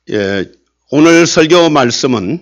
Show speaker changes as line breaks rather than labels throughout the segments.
예, 오늘 설교 말씀은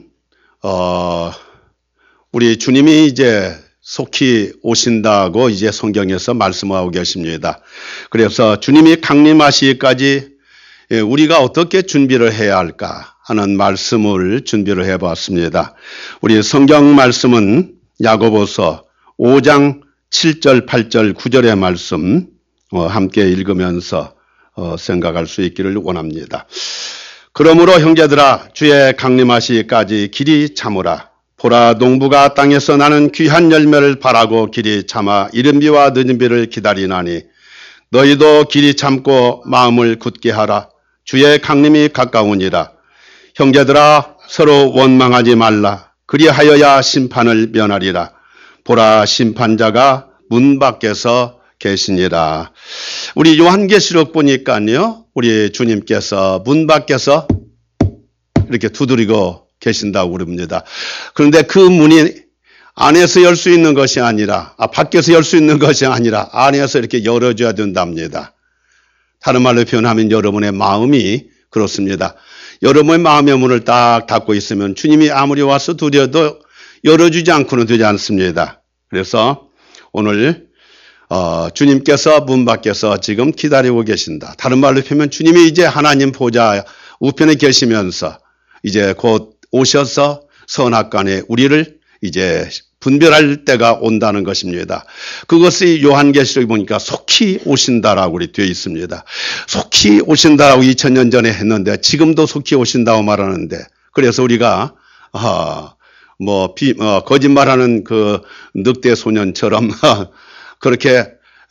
우리 주님이 이제 속히 오신다고 이제 성경에서 말씀하고 계십니다. 그래서 주님이 강림하시기까지 우리가 어떻게 준비를 해야 할까 하는 말씀을 준비를 해봤습니다. 우리 성경 말씀은 야고보서 5장 7절, 8절, 9절의 말씀 함께 읽으면서 생각할 수 있기를 원합니다. 그러므로 형제들아 주의 강림하시기까지 길이 참으라. 보라 농부가 땅에서 나는 귀한 열매를 바라고 길이 참아 이른 비와 늦은 비를 기다리나니 너희도 길이 참고 마음을 굳게 하라. 주의 강림이 가까우니라. 형제들아 서로 원망하지 말라. 그리하여야 심판을 면하리라. 보라 심판자가 문 밖에서 계시니라. 우리 요한계시록 보니까요, 우리 주님께서 문 밖에서 이렇게 두드리고 계신다고 그럽니다. 그런데 그 문이 안에서 열 수 있는 것이 아니라, 밖에서 열 수 있는 것이 아니라 안에서 이렇게 열어줘야 된답니다. 다른 말로 표현하면 여러분의 마음이 그렇습니다. 여러분의 마음의 문을 딱 닫고 있으면 주님이 아무리 와서 두드려도 열어주지 않고는 되지 않습니다. 그래서 오늘 주님께서 문 밖에서 지금 기다리고 계신다. 다른 말로 표현하면 주님이 이제 하나님 보좌 우편에 계시면서 이제 곧 오셔서 선악간에 우리를 이제 분별할 때가 온다는 것입니다. 그것이 요한계시록에 보니까 속히 오신다라고 되어 있습니다. 속히 오신다라고 2000년 전에 했는데 지금도 속히 오신다고 말하는데, 그래서 우리가 거짓말하는 그 늑대 소년처럼 그렇게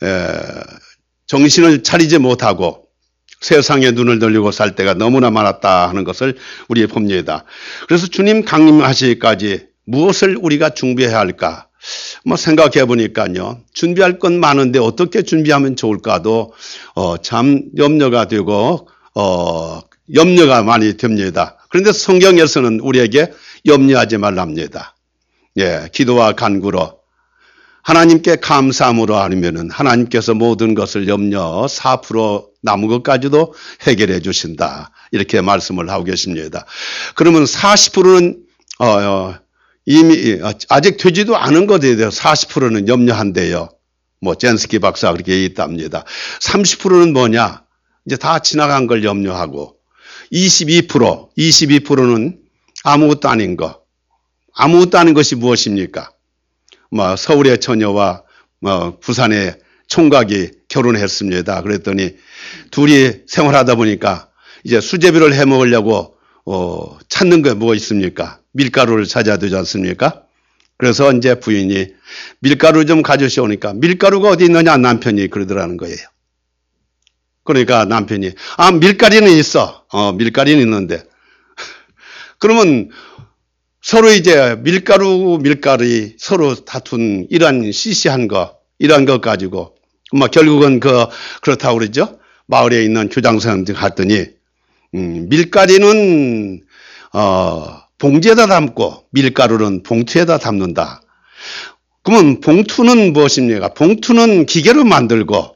정신을 차리지 못하고 세상에 눈을 돌리고 살 때가 너무나 많았다 하는 것을 우리 봅니다. 그래서 주님 강림하시기까지 무엇을 우리가 준비해야 할까? 생각해 보니까요, 준비할 건 많은데 어떻게 준비하면 좋을까도 참 염려가 되고 염려가 많이 됩니다. 그런데 성경에서는 우리에게 염려하지 말랍니다. 예, 기도와 간구로 하나님께 감사함으로 하면은 하나님께서 모든 것을 염려 4% 남은 것까지도 해결해 주신다. 이렇게 말씀을 하고 계십니다. 그러면 40%는 이미 아직 되지도 않은 것에 대해서 40%는 염려한대요. 젠스키 박사가 그렇게 얘기했답니다. 30%는 뭐냐? 이제 다 지나간 걸 염려하고 22%는 아무것도 아닌 거. 아무것도 아닌 것이 무엇입니까? 서울의 처녀와 부산의 총각이 결혼했습니다. 그랬더니 둘이 생활하다 보니까 이제 수제비를 해 먹으려고 찾는 게 뭐 있습니까? 밀가루를 찾아야 되지 않습니까? 그래서 이제 부인이 밀가루 좀 가져오니까 밀가루가 어디 있느냐 남편이 그러더라는 거예요. 그러니까 남편이 밀가루는 있어. 밀가루는 있는데 그러면 서로 이제 밀가루 서로 다툰 이러한 시시한 거, 이러한 것 가지고, 결국은 그렇다고 그러죠. 마을에 있는 교장선생님들 갔더니, 밀가루는, 봉지에다 담고, 밀가루는 봉투에다 담는다. 그러면 봉투는 무엇입니까? 봉투는 기계로 만들고,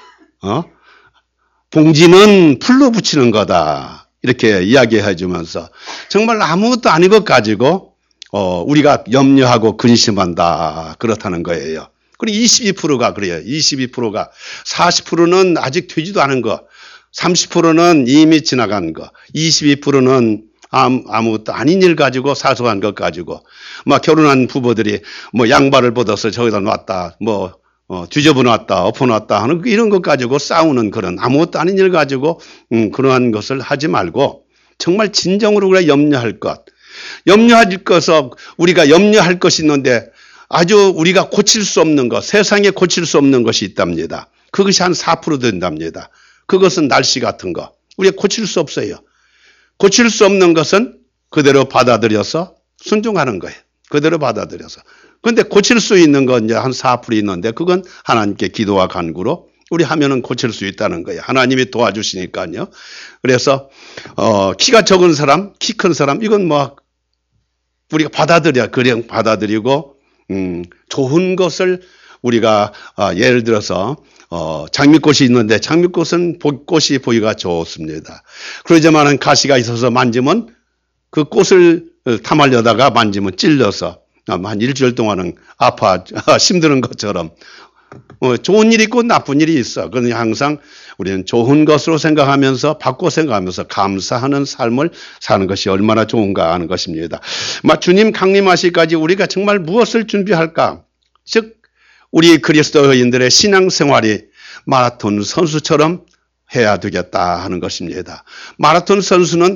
봉지는 풀로 붙이는 거다. 이렇게 이야기해 주면서 정말 아무것도 아닌 것 가지고 우리가 염려하고 근심한다. 그렇다는 거예요. 그리고 22%가 그래요. 22%가 40%는 아직 되지도 않은 거, 30%는 이미 지나간 거, 22%는 아무것도 아닌 일 가지고 사소한 것 가지고 결혼한 부부들이 양발을 벗어서 저기다 놨다. 뒤집어 놨다, 엎어 놨다 하는 이런 것 가지고 싸우는 그런 아무것도 아닌 일 가지고 그러한 것을 하지 말고 정말 진정으로 우리가 염려할 것. 염려할 것은 우리가 염려할 것이 있는데 아주 우리가 고칠 수 없는 것, 세상에 고칠 수 없는 것이 있답니다. 그것이 한 4% 된답니다. 그것은 날씨 같은 거. 우리가 고칠 수 없어요. 고칠 수 없는 것은 그대로 받아들여서 순종하는 거예요. 그대로 받아들여서. 그런데 고칠 수 있는 건 이제 한 4% 있는데 그건 하나님께 기도와 간구로 우리 하면은 고칠 수 있다는 거예요. 하나님이 도와주시니까요. 그래서 키가 적은 사람, 키 큰 사람 이건 우리가 그냥 받아들이고 좋은 것을 우리가 예를 들어서 장미꽃이 있는데 장미꽃은 꽃이 보기가 좋습니다. 그러지만은 가시가 있어서 만지면 그 꽃을 탐하려다가 만지면 찔려서 한 일주일 동안은 힘드는 것처럼 좋은 일이 있고 나쁜 일이 있어. 그러니 항상 우리는 좋은 것으로 생각하면서 바꿔 생각하면서 감사하는 삶을 사는 것이 얼마나 좋은가 하는 것입니다. 주님 강림하시기까지 우리가 정말 무엇을 준비할까? 즉 우리 그리스도인들의 신앙생활이 마라톤 선수처럼 해야 되겠다 하는 것입니다. 마라톤 선수는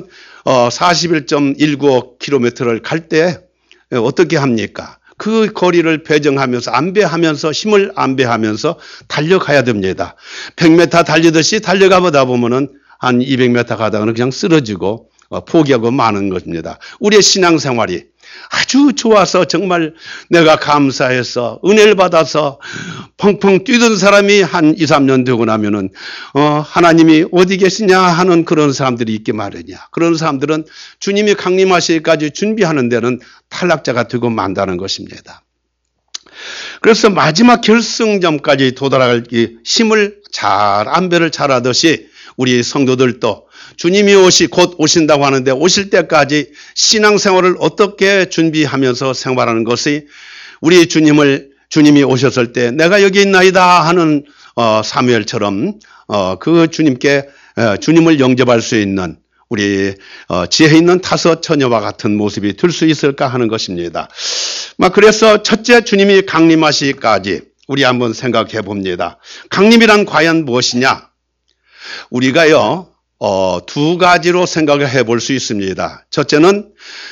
41.195km를 갈 때 어떻게 합니까? 그 거리를 배정하면서 안배하면서 힘을 안배하면서 달려가야 됩니다. 100m 달리듯이 달려가 보다 보면은 한 200m 가다가는 그냥 쓰러지고 포기하고 마는 것입니다. 우리의 신앙생활이 아주 좋아서 정말 내가 감사해서 은혜를 받아서 펑펑 뛰던 사람이 한 2, 3년 되고 나면은 하나님이 어디 계시냐 하는 그런 사람들이 있게 마련이야. 그런 사람들은 주님이 강림하시기까지 준비하는 데는 탈락자가 되고 만다는 것입니다. 그래서 마지막 결승점까지 도달할 힘을 잘 안배를 잘하듯이 우리 성도들도 주님이 곧 오신다고 하는데 오실 때까지 신앙생활을 어떻게 준비하면서 생활하는 것이 우리 주님이 오셨을 때 내가 여기 있나이다 하는 사무엘처럼 그 주님을 영접할 수 있는 우리 지혜 있는 다섯 처녀와 같은 모습이 될 수 있을까 하는 것입니다. 그래서 첫째 주님이 강림하시기까지 우리 한번 생각해 봅니다. 강림이란 과연 무엇이냐? 우리가요 두 가지로 생각을 해볼 수 있습니다. 첫째는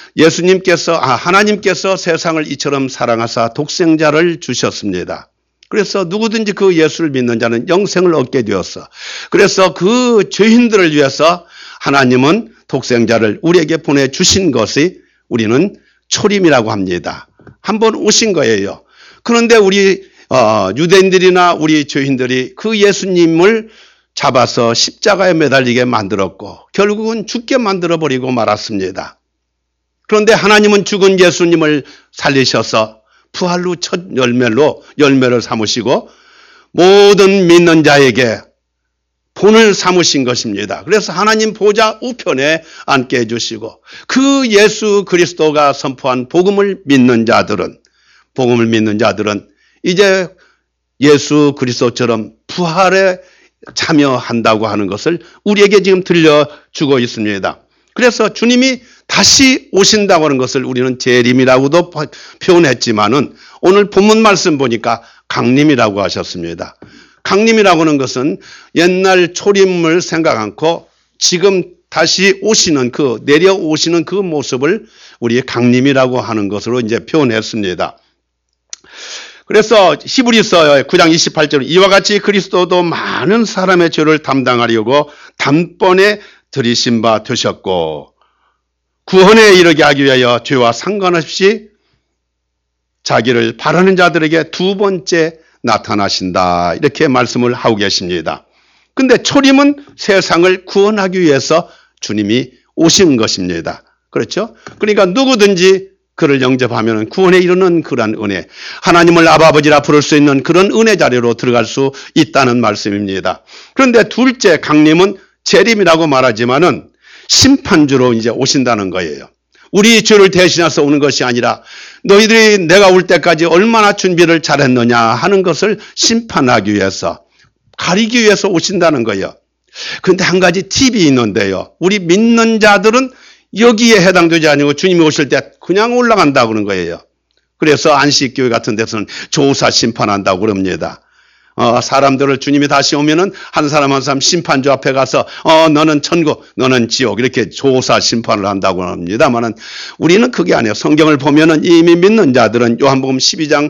하나님께서 세상을 이처럼 사랑하사 독생자를 주셨습니다. 그래서 누구든지 그 예수를 믿는 자는 영생을 얻게 되었어. 그래서 그 죄인들을 위해서 하나님은 독생자를 우리에게 보내주신 것이 우리는 초림이라고 합니다. 한번 오신 거예요. 그런데 우리 유대인들이나 우리 죄인들이 그 예수님을 잡아서 십자가에 매달리게 만들었고 결국은 죽게 만들어버리고 말았습니다. 그런데 하나님은 죽은 예수님을 살리셔서 부활 후 첫 열매를 삼으시고 모든 믿는 자에게 본을 삼으신 것입니다. 그래서 하나님 보좌 우편에 앉게 해주시고 그 예수 그리스도가 선포한 복음을 믿는 자들은 이제 예수 그리스도처럼 부활에 참여한다고 하는 것을 우리에게 지금 들려주고 있습니다. 그래서 주님이 다시 오신다고 하는 것을 우리는 재림이라고도 표현했지만은 오늘 본문 말씀 보니까 강림이라고 하셨습니다. 강림이라고 하는 것은 옛날 초림을 생각 않고 지금 다시 내려오시는 그 모습을 우리 강림이라고 하는 것으로 이제 표현했습니다. 그래서 히브리서 9장 28절 이와 같이 그리스도도 많은 사람의 죄를 담당하려고 단번에 들이신 바 되셨고 구원에 이르게 하기 위하여 죄와 상관없이 자기를 바라는 자들에게 두 번째 나타나신다. 이렇게 말씀을 하고 계십니다. 근데 초림은 세상을 구원하기 위해서 주님이 오신 것입니다. 그렇죠? 그러니까 누구든지 그를 영접하면 구원에 이르는 그러한 은혜, 하나님을 아버지라 부를 수 있는 그런 은혜 자리로 들어갈 수 있다는 말씀입니다. 그런데 둘째 강림은 재림이라고 말하지만은 심판주로 이제 오신다는 거예요. 우리 죄를 대신해서 오는 것이 아니라 너희들이 내가 올 때까지 얼마나 준비를 잘했느냐 하는 것을 심판하기 위해서, 가리기 위해서 오신다는 거예요. 그런데 한 가지 팁이 있는데요. 우리 믿는 자들은 여기에 해당되지 아니고 주님이 오실 때 그냥 올라간다고 그러는 거예요. 그래서 안식교회 같은 데서는 조사 심판한다고 그럽니다. 사람들을 주님이 다시 오면은 한 사람 한 사람 심판주 앞에 가서 너는 천국, 너는 지옥 이렇게 조사 심판을 한다고 합니다만은 우리는 그게 아니에요. 성경을 보면은 이미 믿는 자들은 요한복음 12장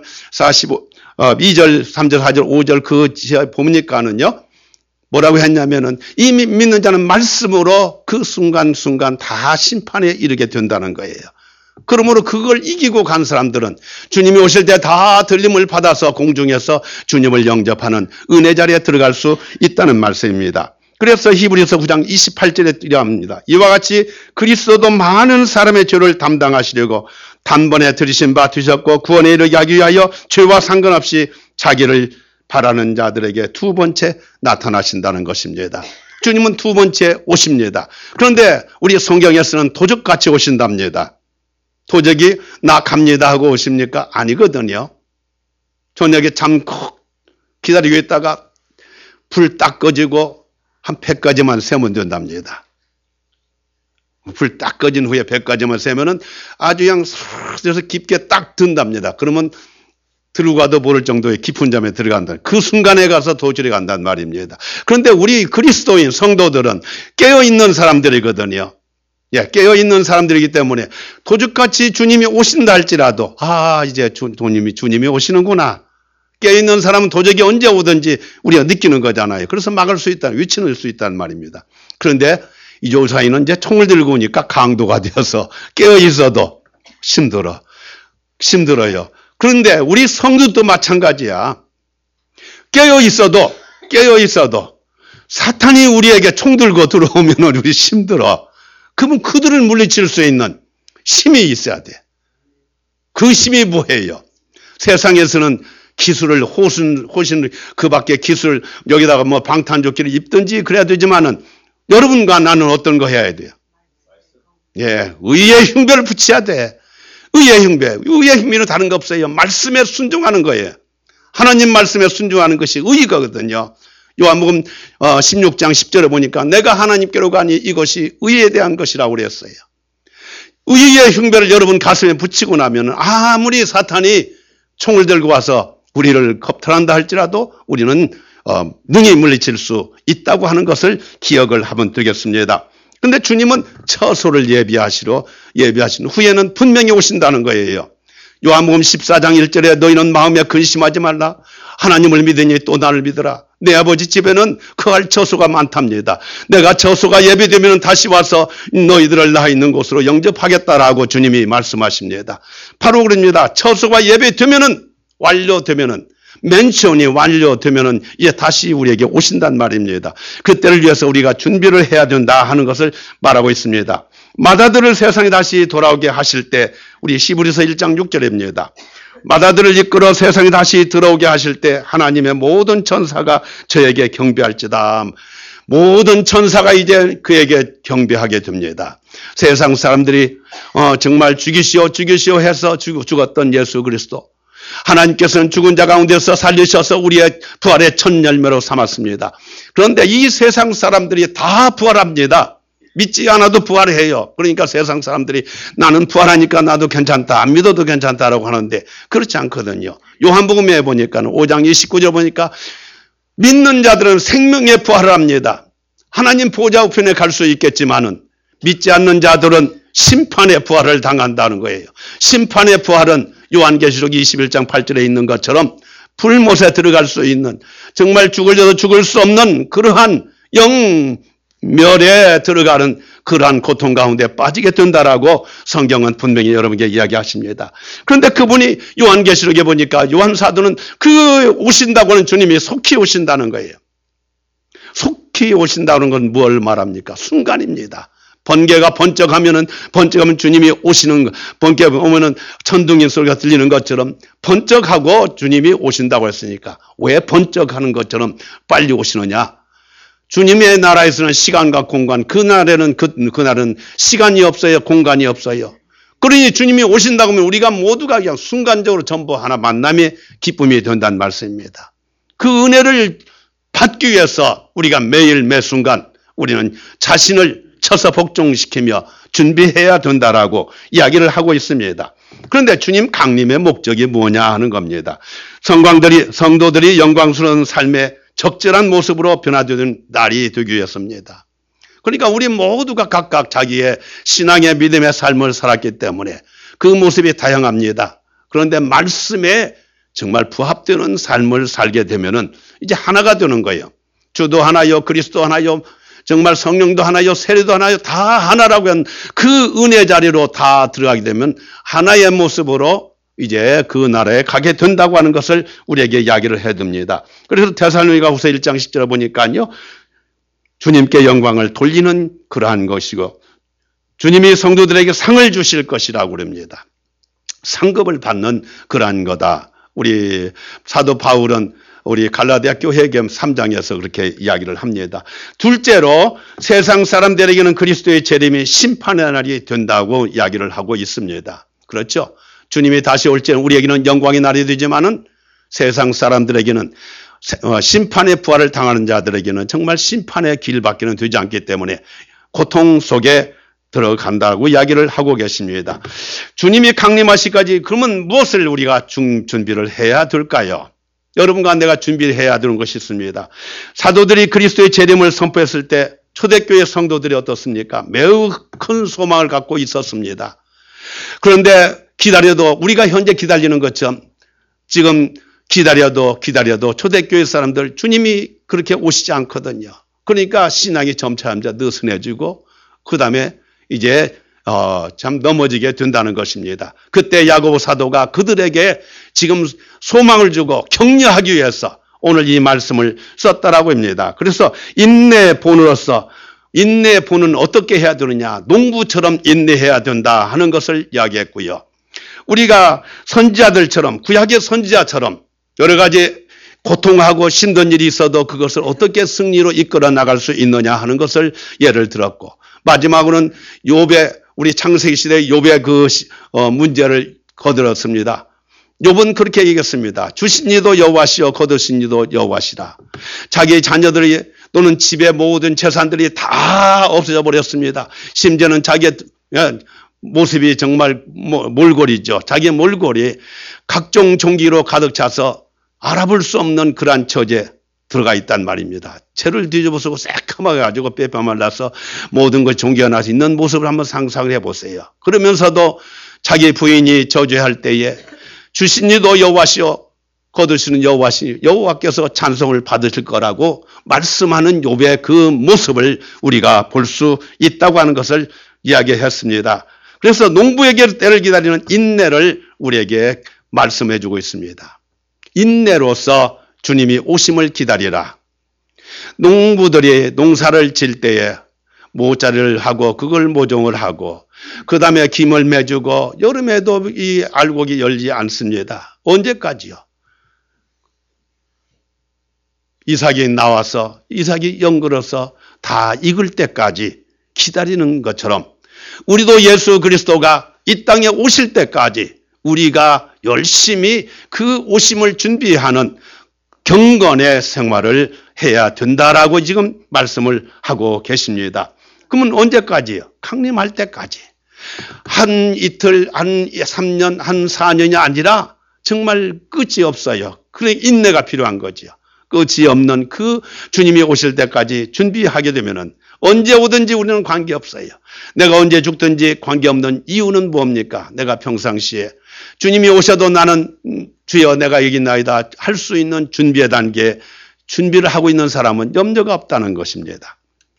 2절, 3절, 4절, 5절 그 보니까는요. 뭐라고 했냐면은 이미 믿는 자는 말씀으로 그 순간순간 다 심판에 이르게 된다는 거예요. 그러므로 그걸 이기고 간 사람들은 주님이 오실 때 다 들림을 받아서 공중에서 주님을 영접하는 은혜 자리에 들어갈 수 있다는 말씀입니다. 그래서 히브리서 9장 28절에 뜨려합니다. 이와 같이 그리스도도 많은 사람의 죄를 담당하시려고 단번에 들이신 바 되셨고 구원에 이르게 하기 위하여 죄와 상관없이 자기를 바라는 자들에게 두 번째 나타나신다는 것입니다. 주님은 두 번째 오십니다. 그런데 우리 성경에서는 도적같이 오신답니다. 도적이 나 갑니다 하고 오십니까? 아니거든요. 저녁에 잠깐 기다리고 있다가 불 딱 꺼지고 한 100가지만 세면 된답니다. 불 딱 꺼진 후에 100가지만 세면은 아주 그냥 싹 깊게 딱 든답니다. 그러면 들어가도 모를 정도의 깊은 잠에 들어간다. 그 순간에 가서 도저히 간단 말입니다. 그런데 우리 그리스도인 성도들은 깨어있는 사람들이거든요. 예, 깨어있는 사람들이기 때문에 도둑같이 주님이 오신다 할지라도 이제 주님이 오시는구나. 깨어있는 사람은 도적이 언제 오든지 우리가 느끼는 거잖아요. 그래서 막을 수 있다, 위치할 수 있다는 말입니다. 그런데 이 조사인은 이제 총을 들고 오니까 강도가 되어서 깨어있어도 힘들어요. 그런데 우리 성도도 마찬가지야. 깨어있어도 사탄이 우리에게 총 들고 들어오면 우리 힘들어. 그러면 그들을 물리칠 수 있는 힘이 있어야 돼. 그 힘이 뭐예요? 세상에서는 기술을 호신 그 밖에 기술 여기다가 뭐 방탄조끼를 입든지 그래야 되지만은 여러분과 나는 어떤 거 해야 돼요? 예, 의의 흉배를 붙여야 돼. 의의 흉배는 다른 거 없어요. 말씀에 순종하는 거예요. 하나님 말씀에 순종하는 것이 의거든요. 요한복음 16장 10절에 보니까 내가 하나님께로 가니 이것이 의에 대한 것이라고 그랬어요. 의의 흉배를 여러분 가슴에 붙이고 나면 아무리 사탄이 총을 들고 와서 우리를 겁탈한다 할지라도 우리는 능히 물리칠 수 있다고 하는 것을 기억을 하면 되겠습니다. 그런데 주님은 처소를 예비하신 후에는 분명히 오신다는 거예요. 요한복음 14장 1절에 너희는 마음에 근심하지 말라. 하나님을 믿으니 또 나를 믿으라. 내 아버지 집에는 거할 처소가 많답니다. 내가 처소가 예비되면 다시 와서 너희들을 나 있는 곳으로 영접하겠다라고 주님이 말씀하십니다. 바로 그럽니다. 처소가 예비되면은 완료되면은 맨션이 완료되면은 이제 다시 우리에게 오신단 말입니다. 그때를 위해서 우리가 준비를 해야 된다 하는 것을 말하고 있습니다. 마다들을 세상에 다시 돌아오게 하실 때 우리 히브리서 1장 6절입니다. 마다들을 이끌어 세상에 다시 들어오게 하실 때 하나님의 모든 천사가 저에게 경배할지다. 모든 천사가 이제 그에게 경배하게 됩니다. 세상 사람들이 정말 죽이시오 해서 죽었던 예수 그리스도, 하나님께서는 죽은 자 가운데서 살리셔서 우리의 부활의 첫 열매로 삼았습니다. 그런데 이 세상 사람들이 다 부활합니다. 믿지 않아도 부활해요. 그러니까 세상 사람들이 나는 부활하니까 나도 괜찮다, 안 믿어도 괜찮다라고 하는데 그렇지 않거든요. 요한복음에 보니까 5장 29절 보니까 믿는 자들은 생명의 부활을 합니다. 하나님 보좌 우편에 갈 수 있겠지만은 믿지 않는 자들은 심판의 부활을 당한다는 거예요. 심판의 부활은 요한계시록 21장 8절에 있는 것처럼 불못에 들어갈 수 있는, 정말 죽을려도 죽을 수 없는 그러한 영멸에 들어가는 그러한 고통 가운데 빠지게 된다라고 성경은 분명히 여러분에게 이야기하십니다. 그런데 그분이 요한계시록에 보니까 요한사도는 그 오신다고 하는 주님이 속히 오신다는 거예요. 속히 오신다는 건 뭘 말합니까? 순간입니다. 번개가 번쩍하면 주님이 오시는 거, 번개 오면은 천둥인 소리가 들리는 것처럼 번쩍하고 주님이 오신다고 했으니까 왜 번쩍하는 것처럼 빨리 오시느냐? 주님의 나라에서는 시간과 공간, 그날은 시간이 없어요, 공간이 없어요. 그러니 주님이 오신다고 하면 우리가 모두가 그냥 순간적으로 전부 하나 만남의 기쁨이 된다는 말씀입니다. 그 은혜를 받기 위해서 우리가 매일 매 순간 우리는 자신을 쳐서 복종시키며 준비해야 된다라고 이야기를 하고 있습니다. 그런데 주님 강림의 목적이 뭐냐 하는 겁니다. 성도들이 영광스러운 삶의 적절한 모습으로 변화되는 날이 되기 위해서입니다. 그러니까 우리 모두가 각각 자기의 신앙의 믿음의 삶을 살았기 때문에 그 모습이 다양합니다. 그런데 말씀에 정말 부합되는 삶을 살게 되면은 이제 하나가 되는 거예요. 주도 하나요, 그리스도 하나요, 정말 성령도 하나요, 세례도 하나요, 다 하나라고 한 그 은혜 자리로 다 들어가게 되면 하나의 모습으로 이제 그 나라에 가게 된다고 하는 것을 우리에게 이야기를 해둡니다. 그래서 데살로니가후서 1장 10절에 보니까요, 주님께 영광을 돌리는 그러한 것이고 주님이 성도들에게 상을 주실 것이라고 그럽니다. 상급을 받는 그러한 거다. 우리 사도 바울은 우리 갈라디아 교회겸 3장에서 그렇게 이야기를 합니다. 둘째로 세상 사람들에게는 그리스도의 재림이 심판의 날이 된다고 이야기를 하고 있습니다. 그렇죠? 주님이 다시 올 때는 우리에게는 영광의 날이 되지만은 세상 사람들에게는 심판의 부활을 당하는 자들에게는 정말 심판의 길밖에는 되지 않기 때문에 고통 속에 들어간다고 이야기를 하고 계십니다. 주님이 강림하시기까지 그러면 무엇을 우리가 준비를 해야 될까요? 여러분과 내가 준비를 해야 되는 것이 있습니다. 사도들이 그리스도의 재림을 선포했을 때 초대교회 성도들이 어떻습니까? 매우 큰 소망을 갖고 있었습니다. 그런데 기다려도 우리가 현재 기다리는 것처럼 지금 기다려도 초대교회 사람들 주님이 그렇게 오시지 않거든요. 그러니까 신앙이 점차 느슨해지고 그 다음에 이제 참 넘어지게 된다는 것입니다. 그때 야고보 사도가 그들에게 지금 소망을 주고 격려하기 위해서 오늘 이 말씀을 썼다라고 합니다. 그래서 인내본으로서 인내본은 어떻게 해야 되느냐, 농부처럼 인내해야 된다 하는 것을 이야기했고요. 우리가 선지자들처럼 구약의 선지자처럼 여러 가지 고통하고 힘든 일이 있어도 그것을 어떻게 승리로 이끌어 나갈 수 있느냐 하는 것을 예를 들었고, 마지막으로는 욥의 우리 창세기 시대의 욥의 그 문제를 거들었습니다. 욥은 그렇게 얘기했습니다. 주신 이도 여호와시요 거두신 이도 여호와시라. 자기의 자녀들이 또는 집의 모든 재산들이 다 없어져 버렸습니다. 심지어는 자기의 모습이 정말 몰골이죠. 자기의 몰골이 각종 종기로 가득 차서 알아볼 수 없는 그러한 처지에 들어가 있단 말입니다. 채를 뒤집어쓰고 새까맣게 가지고 뼈뼈 말라서 모든 것 종기가 나서 있는 모습을 한번 상상을 해보세요. 그러면서도 자기 부인이 저주할 때에 주신 이도 여호와시요 거두시는 여호와시, 여호와께서 찬송을 받으실 거라고 말씀하는 욥의 그 모습을 우리가 볼 수 있다고 하는 것을 이야기했습니다. 그래서 농부에게 때를 기다리는 인내를 우리에게 말씀해 주고 있습니다. 인내로서 주님이 오심을 기다리라. 농부들이 농사를 질 때에 모자를 하고 그걸 모종을 하고 그 다음에 김을 매주고 여름에도 이 알곡이 열지 않습니다. 언제까지요? 이삭이 나와서 이삭이 연글어서 다 익을 때까지 기다리는 것처럼 우리도 예수 그리스도가 이 땅에 오실 때까지 우리가 열심히 그 오심을 준비하는 경건의 생활을 해야 된다라고 지금 말씀을 하고 계십니다. 그러면 언제까지요? 강림할 때까지. 한 이틀, 한 3년, 한 4년이 아니라 정말 끝이 없어요. 그래 인내가 필요한 거지요. 끝이 없는 그 주님이 오실 때까지 준비하게 되면은 언제 오든지 우리는 관계없어요. 내가 언제 죽든지 관계없는 이유는 뭡니까? 내가 평상시에 주님이 오셔도 나는 주여 내가 여기 있나이다 할 수 있는 준비의 단계에 준비를 하고 있는 사람은 염려가 없다는 것입니다.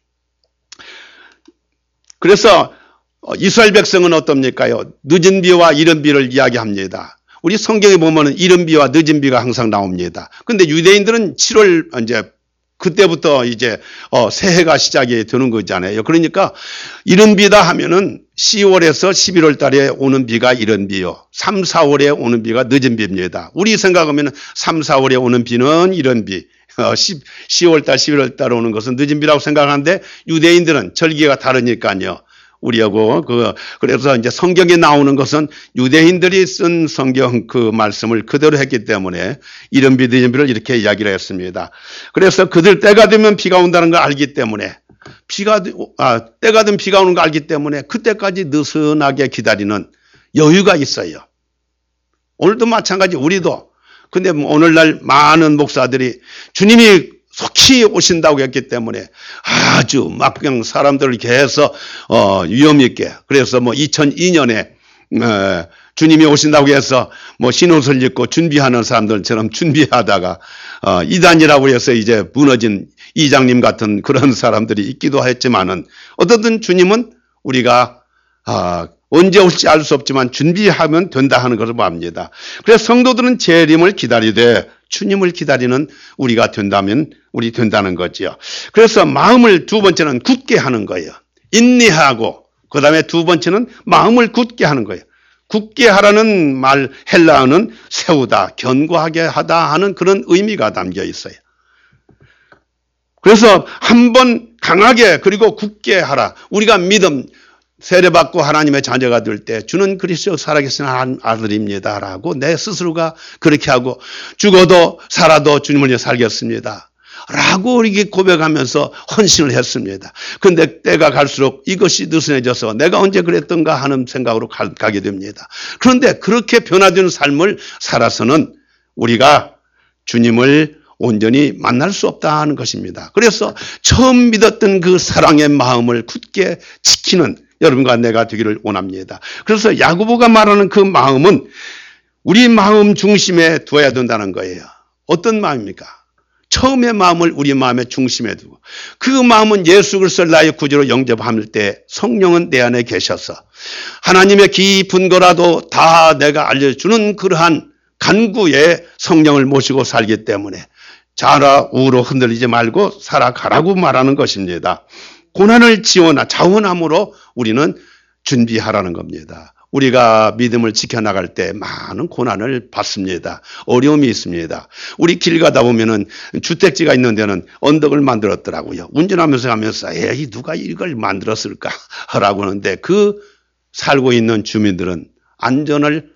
그래서 이스라엘 백성은 어떻습니까요? 늦은 비와 이른 비를 이야기합니다. 우리 성경에 보면은 이른 비와 늦은 비가 항상 나옵니다. 근데 유대인들은 7월 이제 그때부터 이제 새해가 시작이 되는 거잖아요. 그러니까 이른 비다 하면은 10월에서 11월 달에 오는 비가 이른 비요. 3, 4월에 오는 비가 늦은 비입니다. 우리 생각하면 3, 4월에 오는 비는 이른 비. 10월 달, 11월 달 오는 것은 늦은 비라고 생각하는데 유대인들은 절기가 다르니까요. 우리하고 그래서 이제 성경에 나오는 것은 유대인들이 쓴 성경 그 말씀을 그대로 했기 때문에 이른 비 늦은 비를 이렇게 이야기를 했습니다. 그래서 그들 때가 되면 비가 온다는 걸 알기 때문에 때가 되면 비가 오는 걸 알기 때문에 그때까지 느슨하게 기다리는 여유가 있어요. 오늘도 마찬가지 우리도. 근데 오늘날 많은 목사들이 주님이 속히 오신다고 했기 때문에 아주 막 그냥 사람들을 이렇게 해서 위험 있게 그래서 2002년에 주님이 오신다고 해서 신옷을 입고 준비하는 사람들처럼 준비하다가 이단이라고 해서 이제 무너진 이장님 같은 그런 사람들이 있기도 했지만은 어떻든 주님은 우리가 언제 올지 알 수 없지만 준비하면 된다 하는 것을 봅니다. 그래서 성도들은 재림을 기다리되 주님을 기다리는 우리가 된다면 우리 된다는 거지요. 그래서 마음을 두 번째는 굳게 하는 거예요. 인내하고 그 다음에 두 번째는 마음을 굳게 하는 거예요. 굳게 하라는 말 헬라어는 세우다, 견고하게 하다 하는 그런 의미가 담겨 있어요. 그래서 한번 강하게 그리고 굳게 하라. 우리가 믿음 세례받고 하나님의 자녀가 될 때 주는 그리스도 살아계신 아들입니다라고 내 스스로가 그렇게 하고 죽어도 살아도 주님을 위해 살겠습니다. 라고 이렇게 고백하면서 헌신을 했습니다. 그런데 때가 갈수록 이것이 느슨해져서 내가 언제 그랬던가 하는 생각으로 가게 됩니다. 그런데 그렇게 변화된 삶을 살아서는 우리가 주님을 온전히 만날 수 없다 하는 것입니다. 그래서 처음 믿었던 그 사랑의 마음을 굳게 지키는 여러분과 내가 되기를 원합니다. 그래서 야고보가 말하는 그 마음은 우리 마음 중심에 두어야 된다는 거예요. 어떤 마음입니까? 처음의 마음을 우리 마음의 중심에 두고 그 마음은 예수 그리스도를 나의 구주로 영접할 때 성령은 내 안에 계셔서 하나님의 깊은 거라도 다 내가 알려주는 그러한 간구에 성령을 모시고 살기 때문에 좌우로 흔들리지 말고 살아가라고 말하는 것입니다. 고난을 자원함으로 우리는 준비하라는 겁니다. 우리가 믿음을 지켜나갈 때 많은 고난을 받습니다. 어려움이 있습니다. 우리 길 가다 보면은 주택지가 있는 데는 언덕을 만들었더라고요. 운전하면서 가면서 에이 누가 이걸 만들었을까 하라고 하는데 그 살고 있는 주민들은 안전을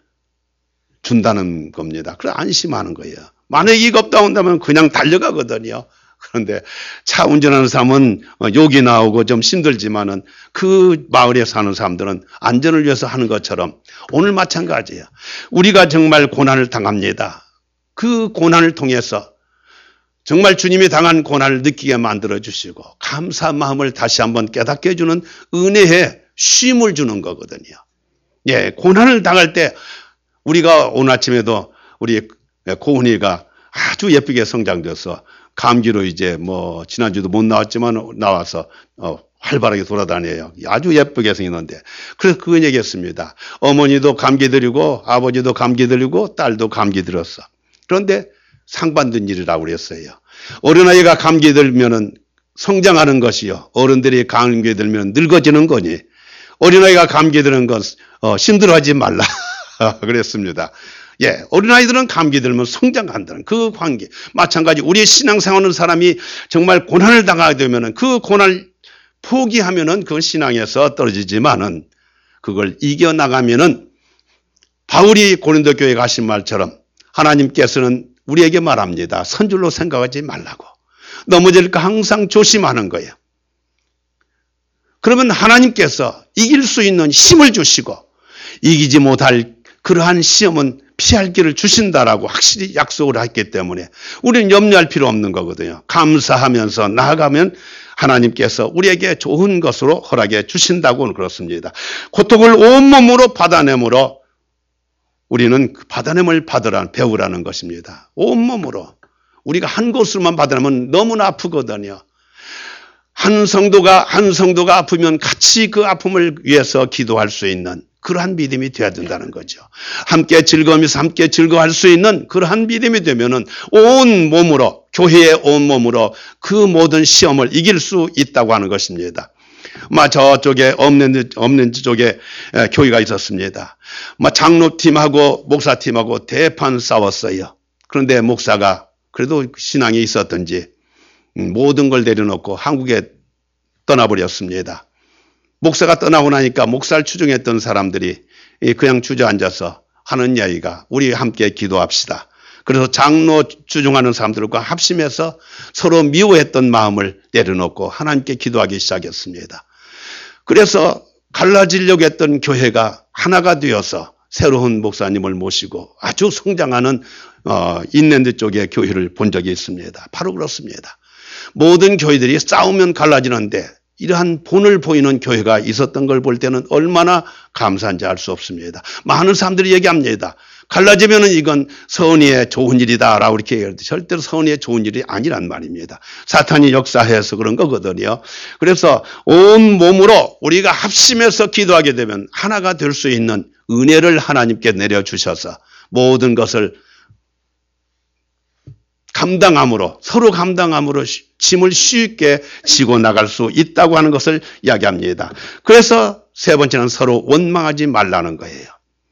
준다는 겁니다. 그래서 안심하는 거예요. 만약에 이거 없다 온다면 그냥 달려가거든요. 그런데 차 운전하는 사람은 욕이 나오고 좀 힘들지만은 그 마을에 사는 사람들은 안전을 위해서 하는 것처럼 오늘 마찬가지예요. 우리가 정말 고난을 당합니다. 그 고난을 통해서 정말 주님이 당한 고난을 느끼게 만들어 주시고 감사 마음을 다시 한번 깨닫게 해주는 은혜에 쉼을 주는 거거든요. 예, 고난을 당할 때 우리가 오늘 아침에도 우리 고은이가 아주 예쁘게 성장돼서 감기로 이제 지난주도 못 나왔지만 나와서 활발하게 돌아다녀요. 아주 예쁘게 생겼는데 그래서 그건 얘기했습니다. 어머니도 감기 들이고 아버지도 감기 들이고 딸도 감기 들었어. 그런데 상반된 일이라고 그랬어요. 어린아이가 감기 들면은 성장하는 것이요. 어른들이 감기 들면 늙어지는 거니. 어린아이가 감기 드는 건 힘들어하지 말라 그랬습니다. 예, 어린아이들은 감기 들면 성장한다는 그 관계. 마찬가지 우리의 신앙생활하는 사람이 정말 고난을 당하게 되면은 그 고난을 포기하면은 그건 신앙에서 떨어지지만은 그걸 이겨나가면은 바울이 고린도 교회에 가신 말처럼 하나님께서는 우리에게 말합니다. 선줄로 생각하지 말라고. 넘어질까 항상 조심하는 거예요. 그러면 하나님께서 이길 수 있는 힘을 주시고 이기지 못할 그러한 시험은 피할 길을 주신다라고 확실히 약속을 했기 때문에 우리는 염려할 필요 없는 거거든요. 감사하면서 나아가면 하나님께서 우리에게 좋은 것으로 허락해 주신다고는 그렇습니다. 고통을 온몸으로 받아내므로 우리는 그 받아냄을 배우라는 것입니다. 온몸으로. 우리가 한 곳으로만 받아내면 너무나 아프거든요. 한 성도가 아프면 같이 그 아픔을 위해서 기도할 수 있는 그러한 믿음이 되어야 된다는 거죠. 함께 즐거우면서 함께 즐거워할 수 있는 그러한 믿음이 되면은 온 몸으로, 교회의 온 몸으로 그 모든 시험을 이길 수 있다고 하는 것입니다. 저쪽에 없는 쪽에 교회가 있었습니다. 장로팀하고 목사팀하고 대판 싸웠어요. 그런데 목사가 그래도 신앙이 있었던지 모든 걸 내려놓고 한국에 떠나버렸습니다. 목사가 떠나고 나니까 목사를 추종했던 사람들이 그냥 주저앉아서 하는 이야기가 우리 함께 기도합시다. 그래서 장로 추종하는 사람들과 합심해서 서로 미워했던 마음을 내려놓고 하나님께 기도하기 시작했습니다. 그래서 갈라지려고 했던 교회가 하나가 되어서 새로운 목사님을 모시고 아주 성장하는 인랜드 쪽의 교회를 본 적이 있습니다. 바로 그렇습니다. 모든 교회들이 싸우면 갈라지는데 이러한 본을 보이는 교회가 있었던 걸 볼 때는 얼마나 감사한지 알 수 없습니다. 많은 사람들이 얘기합니다. 갈라지면은 이건 선의의 좋은 일이다라고 이렇게 얘기하는데 절대로 선의의 좋은 일이 아니란 말입니다. 사탄이 역사해서 그런 거거든요. 그래서 온 몸으로 우리가 합심해서 기도하게 되면 하나가 될 수 있는 은혜를 하나님께 내려주셔서 모든 것을 서로 감당함으로 짐을 쉽게 지고 나갈 수 있다고 하는 것을 이야기합니다. 그래서 세 번째는 서로 원망하지 말라는 거예요.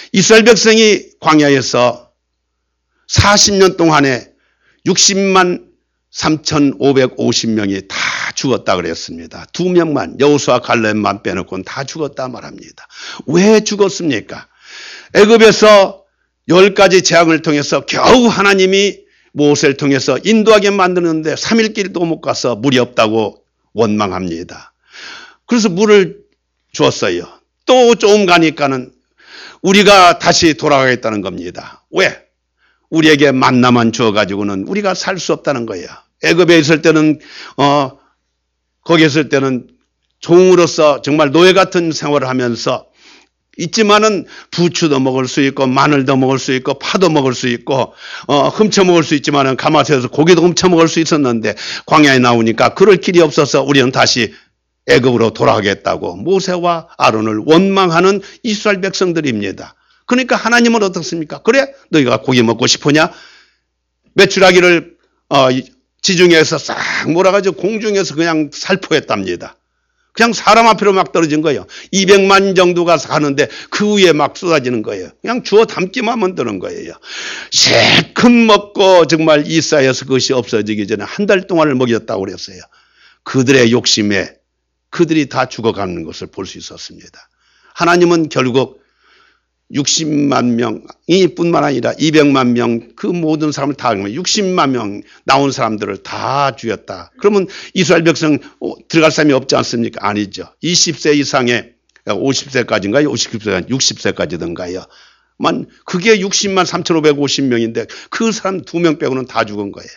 이스라엘 백성이 광야에서 40년 동안에 60만 3,550명이 다 죽었다 그랬습니다. 2명만, 여호수아 갈렙만 빼놓고는 다 죽었다 말합니다. 왜 죽었습니까? 애굽에서 10가지 재앙을 통해서 겨우 하나님이 모세를 통해서 인도하게 만드는데 3일 길도 못 가서 물이 없다고 원망합니다. 그래서 물을 주었어요. 또 조금 가니까는 우리가 다시 돌아가겠다는 겁니다. 왜? 우리에게 만나만 주어가지고는 우리가 살 수 없다는 거예요. 애굽에 있을 때는 거기 있을 때는 종으로서 정말 노예 같은 생활을 하면서 있지만은 부추도 먹을 수 있고 마늘도 먹을 수 있고 파도 먹을 수 있고 훔쳐 먹을 수 있지만은 가마솥에서 고기도 훔쳐 먹을 수 있었는데 광야에 나오니까 그럴 길이 없어서 우리는 다시 애굽으로 돌아가겠다고 모세와 아론을 원망하는 이스라엘 백성들입니다. 그러니까 하나님은 어떻습니까? 그래? 너희가 고기 먹고 싶으냐? 메추라기를 지중해에서 싹 몰아가지고 공중에서 그냥 살포했답니다. 그냥 사람 앞으로 막 떨어진 거예요. 200만 정도가 가는데 그 위에 막 쏟아지는 거예요. 그냥 주워 담기만 하면 되는 거예요. 실컷 먹고 정말 이사야에서 그것이 없어지기 전에 한 달 동안을 먹였다고 그랬어요. 그들의 욕심에 그들이 다 죽어가는 것을 볼 수 있었습니다. 하나님은 결국 60만 명이 뿐만 아니라 200만 명 그 모든 사람을 다 60만 명 나온 사람들을 다 죽였다. 그러면 이스라엘 백성 들어갈 사람이 없지 않습니까? 아니죠. 20세 이상의 50세까지인가요? 60세까지든가요. 그게 60만 3,550명인데 그 사람 2명 빼고는 다 죽은 거예요.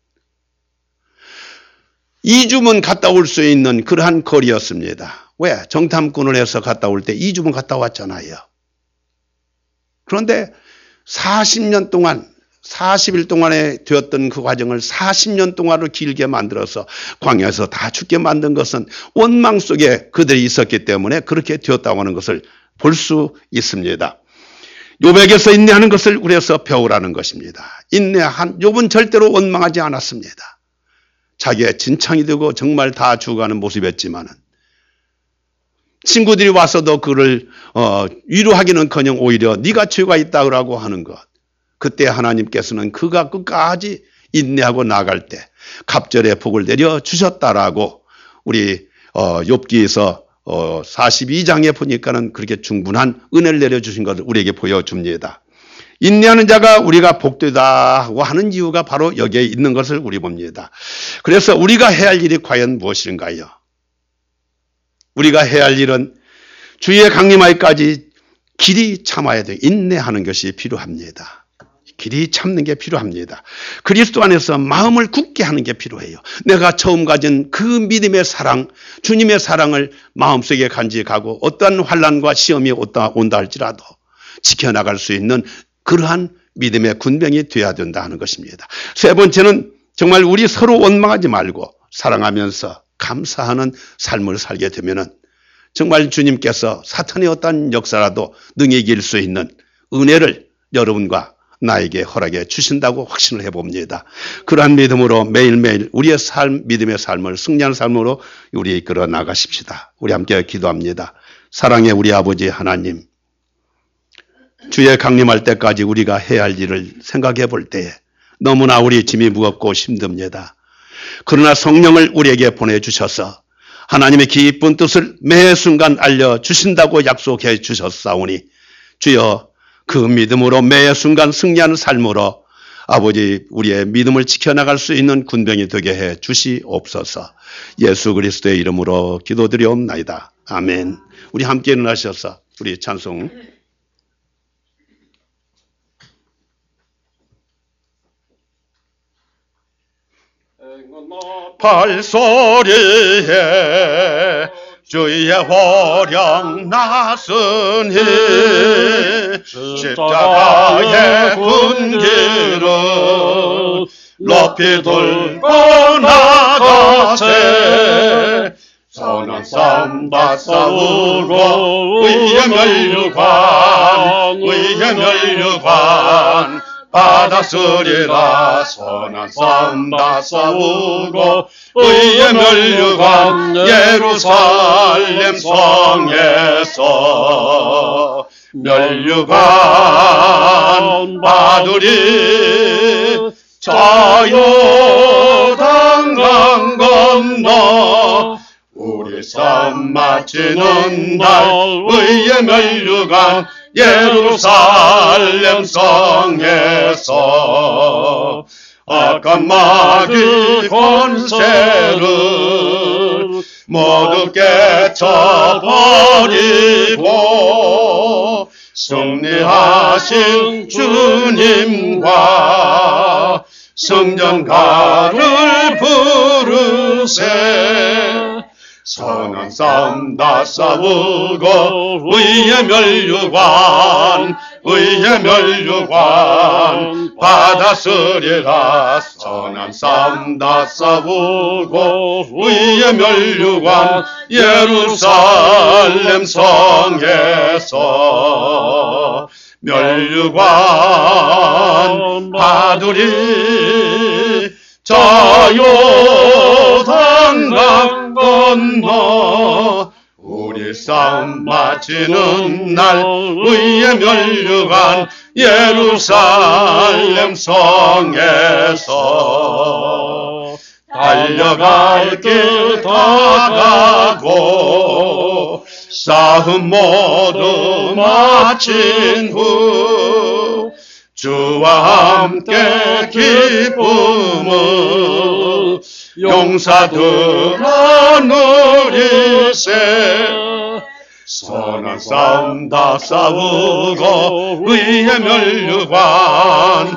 2주면 갔다 올 수 있는 그러한 거리였습니다. 왜? 정탐꾼을 해서 갔다 올 때 2주면 갔다 왔잖아요. 그런데 40년 동안 40일 동안에 되었던 그 과정을 40년 동안으로 길게 만들어서 광야에서 다 죽게 만든 것은 원망 속에 그들이 있었기 때문에 그렇게 되었다고 하는 것을 볼 수 있습니다. 욥에게서 인내하는 것을 우리에서 배우라는 것입니다. 욥은 절대로 원망하지 않았습니다. 자기의 진창이 되고 정말 다 죽어가는 모습이었지만은 친구들이 와서도 그를 위로하기는커녕 오히려 네가 죄가 있다고 하는 것. 그때 하나님께서는 그가 끝까지 인내하고 나갈 때 갑절의 복을 내려 주셨다라고 우리 욥기에서 42장에 보니까는 그렇게 충분한 은혜를 내려 주신 것을 우리에게 보여줍니다. 인내하는 자가 우리가 복되다고 하는 이유가 바로 여기에 있는 것을 우리 봅니다. 그래서 우리가 해야 할 일이 과연 무엇인가요? 우리가 해야 할 일은 주의 강림하기까지 길이 참아야 돼. 인내하는 것이 필요합니다. 길이 참는 게 필요합니다. 그리스도 안에서 마음을 굳게 하는 게 필요해요. 내가 처음 가진 그 믿음의 사랑, 주님의 사랑을 마음속에 간직하고 어떠한 환난과 시험이 온다 할지라도 지켜나갈 수 있는 그러한 믿음의 군병이 되어야 된다 하는 것입니다. 세 번째는 정말 우리 서로 원망하지 말고 사랑하면서 감사하는 삶을 살게 되면은 정말 주님께서 사탄의 어떤 역사라도 능히 이길 수 있는 은혜를 여러분과 나에게 허락해 주신다고 확신을 해봅니다. 그러한 믿음으로 매일매일 우리의 삶, 믿음의 삶을 승리하는 삶으로 우리 이끌어 나가십시다. 우리 함께 기도합니다. 사랑의 우리 아버지 하나님, 주의 강림할 때까지 우리가 해야 할 일을 생각해 볼 때에 너무나 우리 짐이 무겁고 힘듭니다. 그러나 성령을 우리에게 보내주셔서 하나님의 기쁜 뜻을 매 순간 알려주신다고 약속해 주셨사오니 주여 그 믿음으로 매 순간 승리하는 삶으로 아버지 우리의 믿음을 지켜나갈 수 있는 군병이 되게 해 주시옵소서. 예수 그리스도의 이름으로 기도드리옵나이다. 아멘. 우리 함께 일어나셔서 우리 찬송 발소리에 주의 화령 나서니 십자가의 군기를 높이 들고 나가세 선한 싸움 다 싸우고 의의 멸류관 받았으리라. 선한 싸움 다 싸우고 의의 멸류관 예루살렘 성에서 멸류관 바두리 저 요단강 건너 우리 삶 마치는 날 의의 멸류관 예루살렘 성에서 악한 마귀 권세를 모두 깨쳐버리고 승리하신 주님과 성전가를 부르세 선한 싸움 다 싸우고 의의 멸류관 받았으리라 선한 싸움 다 싸우고 의의 멸류관 예루살렘 성에서 멸류관 받으리 저 요단강 건너 우리 싸움 마치는 날 의의 멸류관 예루살렘 성에서 달려갈 길 다 가고 싸움 모두 마친 후 주와 함께 기쁨을 용사들아 누리세 선한 싸움 다 싸우고 의의 멸류관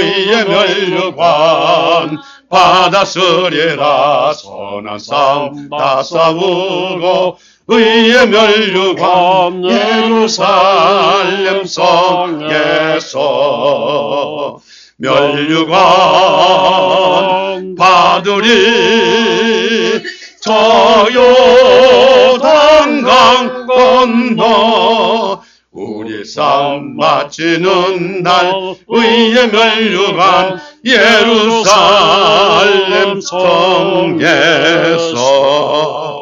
받았으리라 선한 싸움 다 싸우고 의의 멸류관 예루살렘 성에서 멸류관 받으리 저 요단강 건너 우리 싸움 마치는 날 의의 멸류관 예루살렘 성에서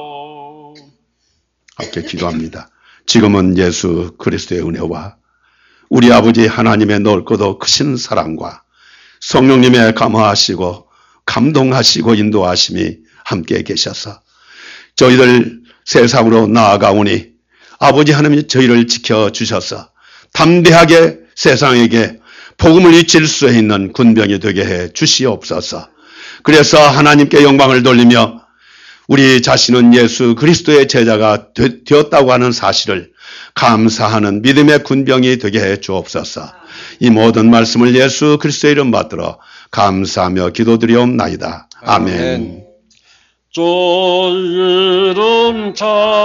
함께 기도합니다. 지금은 예수 그리스도의 은혜와 우리 아버지 하나님의 넓고도 크신 사랑과 성령님의 감화하시고 감동하시고 인도하심이 함께 계셔서 저희들 세상으로 나아가오니 아버지 하나님이 저희를 지켜주셔서 담대하게 세상에게 복음을 잊힐 수 있는 군병이 되게 해 주시옵소서. 그래서 하나님께 영광을 돌리며 우리 자신은 예수 그리스도의 제자가 되었다고 하는 사실을 감사하는 믿음의 군병이 되게 해 주옵소서. 이 모든 말씀을 예수 그리스도의 이름 받들어 감사하며 기도드리옵나이다. 아멘.
주 이름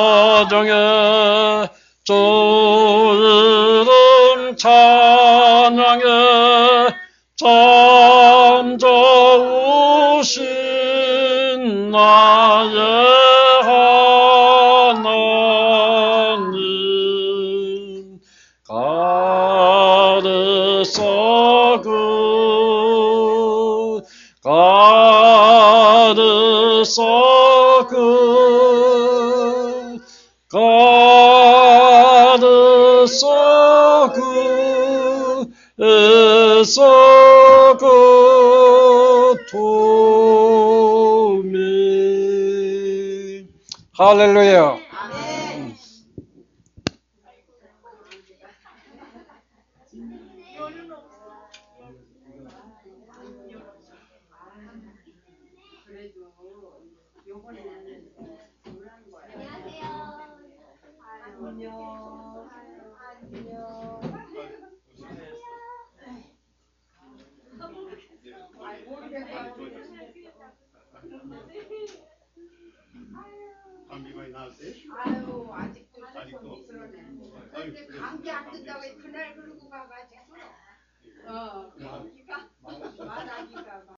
찬양해 주 이름 찬양해 참 좋으신 나의 하나님 가르쳐 도미 할렐루야.
아유, 아직도 조금 미스러네. 근데 감기 안 든다고 그날 그러고 가가지고. 감기가 말하기가.